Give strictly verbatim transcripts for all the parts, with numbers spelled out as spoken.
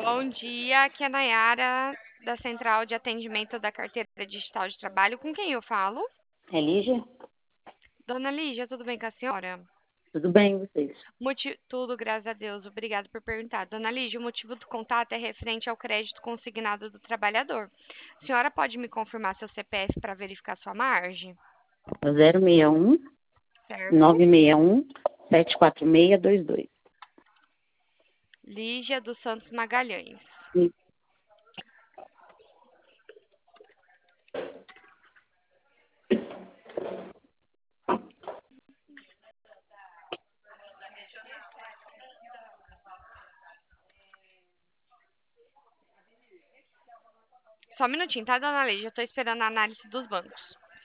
Bom dia, aqui é a Nayara, da Central de Atendimento da Carteira Digital de Trabalho. Com quem eu falo? É Lígia? Dona Lígia, tudo bem com a senhora? Tudo bem, e vocês? Moti- Tudo, graças a Deus. Obrigada por perguntar. Dona Lígia, o motivo do contato é referente ao crédito consignado do trabalhador. A senhora pode me confirmar seu C P F para verificar sua margem? É zero seis um, Certo? nove seis um, sete quatro seis dois dois. Lígia dos Santos Magalhães. E Só um minutinho, tá, dona Lígia? Eu tô esperando a análise dos bancos.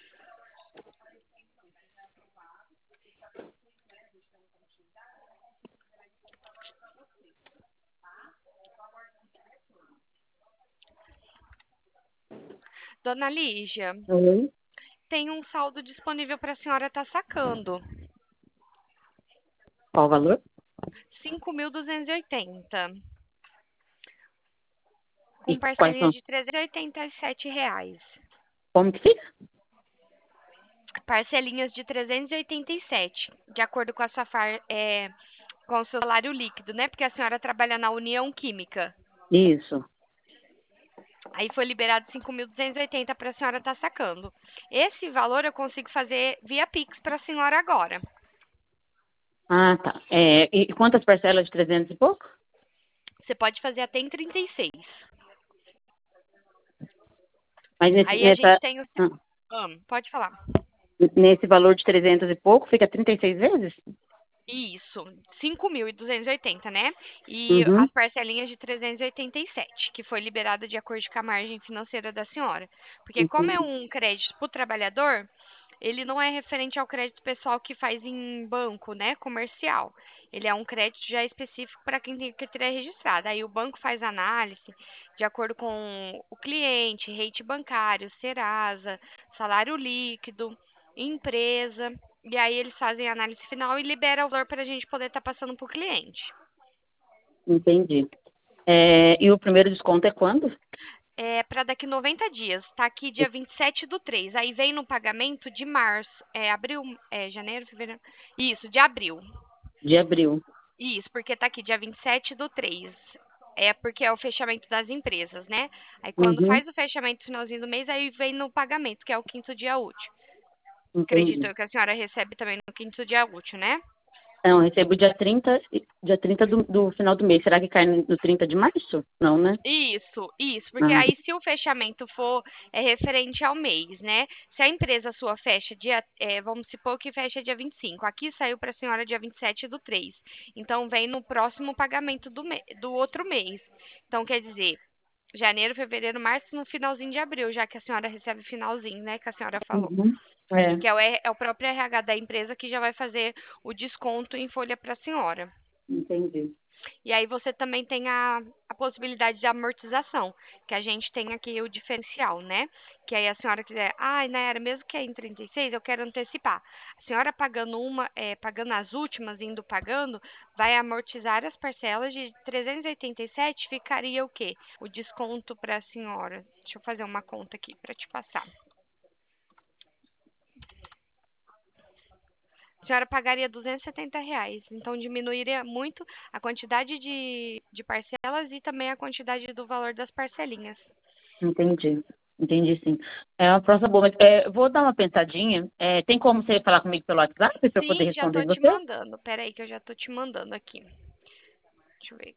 Dona Lígia, Oi? tem um saldo disponível para a senhora estar sacando. Qual o valor? cinco mil duzentos e oitenta, E com quais parcelinha são? de trezentos e oitenta e sete reais. Como que fica? Parcelinhas de trezentos e oitenta e sete, de acordo com a sua far, é, com o seu salário líquido, né? Porque a senhora trabalha na União Química. Isso. Aí foi liberado cinco mil duzentos e oitenta para a senhora estar sacando. Esse valor eu consigo fazer via Pix para a senhora agora. Ah, tá. É, e quantas parcelas de trezentos e pouco? Você pode fazer até em trinta e seis. Mas nesse, Aí a nessa, gente tem o... ah, Ah, pode falar. nesse valor de trezentos e pouco, fica trinta e seis vezes? Isso, cinco mil duzentos e oitenta, né? E Uhum, as parcelinhas de trezentos e oitenta e sete, que foi liberada de acordo com a margem financeira da senhora. Porque como é entendi. um crédito para o trabalhador, ele não é referente ao crédito pessoal que faz em banco, né, comercial. Ele é um crédito já específico para quem tem carteira registrada. Aí o banco faz análise de acordo com o cliente, rate bancário, Serasa, salário líquido, empresa. E aí eles fazem a análise final e liberam o valor para a gente poder estar passando para o cliente. Entendi. É, e o primeiro desconto é quando? É para daqui noventa dias. Tá aqui dia vinte e sete do três. Aí vem no pagamento de março. É abril, é janeiro, fevereiro. Isso, de abril. De abril. Isso, porque tá aqui dia vinte e sete do três. É porque é o fechamento das empresas, né? Aí quando Uhum, faz o fechamento no finalzinho do mês, aí vem no pagamento, que é o quinto dia útil. Acredito entendi. eu que a senhora recebe também no quinto dia útil, né? Não, eu recebo dia trinta, e- dia trinta do, do final do mês. Será que cai no trinta de março? Não, né? Isso, isso, porque Ah, aí se o fechamento for é, referente ao mês, né? Se a empresa sua fecha dia, é, vamos supor que fecha dia vinte e cinco, aqui saiu para a senhora dia vinte e sete do três, então vem no próximo pagamento do, me- do outro mês. Então quer dizer, janeiro, fevereiro, março, no finalzinho de abril, já que a senhora recebe finalzinho, né? Que a senhora falou. uhum. É, Que é o, R- é o próprio R H da empresa que já vai fazer o desconto em folha para a senhora. entendi. E aí você também tem a, a possibilidade de amortização, que a gente tem aqui o diferencial, né? Que aí a senhora quiser, ai, Nayara, mesmo que é em trinta e seis, eu quero antecipar. A senhora pagando uma, é, pagando as últimas, indo pagando, vai amortizar as parcelas de trezentos e oitenta e sete, ficaria o quê? O desconto para a senhora. Deixa eu fazer uma conta aqui para te passar. A senhora pagaria duzentos e setenta reais. Então, diminuiria muito a quantidade de, de parcelas e também a quantidade do valor das parcelinhas. Entendi. Entendi, sim. É uma próxima boa, mas é, eu vou dar uma pensadinha. É, tem como você falar comigo pelo WhatsApp para eu poder Sim, já responder tô te você? mandando. Pera aí que eu já tô te mandando aqui. Deixa eu ver.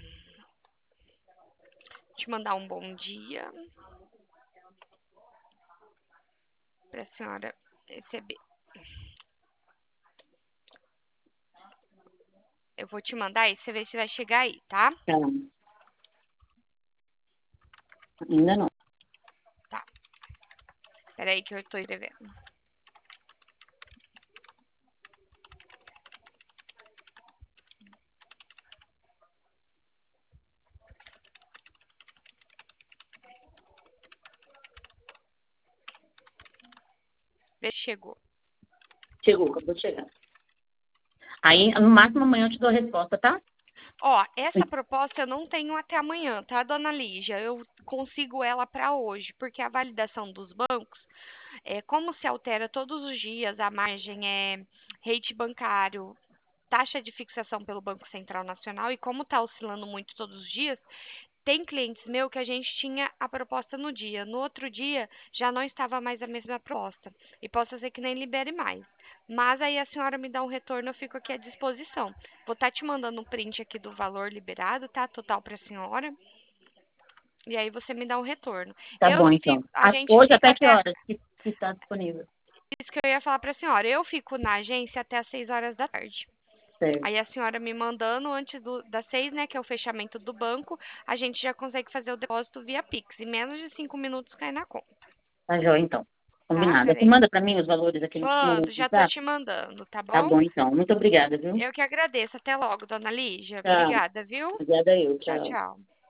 Te mandar um bom dia pra senhora receber. Eu vou te mandar aí, você vê se vai chegar aí, tá? Tá. Ainda não. Tá. Pera aí que eu tô escrevendo. Vê se chegou. Chegou, acabou de chegar. Aí, no máximo, amanhã eu te dou a resposta, tá? Ó, essa proposta eu não tenho até amanhã, tá, dona Lígia? Eu consigo ela para hoje, porque a validação dos bancos, é, como se altera todos os dias, a margem é rate bancário, taxa de fixação pelo Banco Central Nacional, e como está oscilando muito todos os dias, tem clientes meus que a gente tinha a proposta no dia. No outro dia, já não estava mais a mesma proposta. E possa ser que nem libere mais. Mas aí a senhora me dá um retorno, eu fico aqui à disposição. Vou estar te mandando um print aqui do valor liberado, tá? Total para a senhora. E aí você me dá um retorno. Tá Eu bom, fico, então. a A- gente Hoje fica até que até horas que está disponível? isso que eu ia falar para a senhora. Eu fico na agência até às seis horas da tarde. Certo. Aí a senhora me mandando antes do, das seis, né, que é o fechamento do banco, a gente já consegue fazer o depósito via Pix. Em menos de cinco minutos cai na conta, Tá joia, então. tá? Combinado. Você Peraí. manda para mim os valores aqui no, no Mando, já tô WhatsApp? te mandando, tá Tá bom? bom, então. Muito obrigada, viu? Eu que agradeço. Até logo, dona Lígia. Tchau. Obrigada, viu? Obrigada eu. Tchau, Tchau. tchau.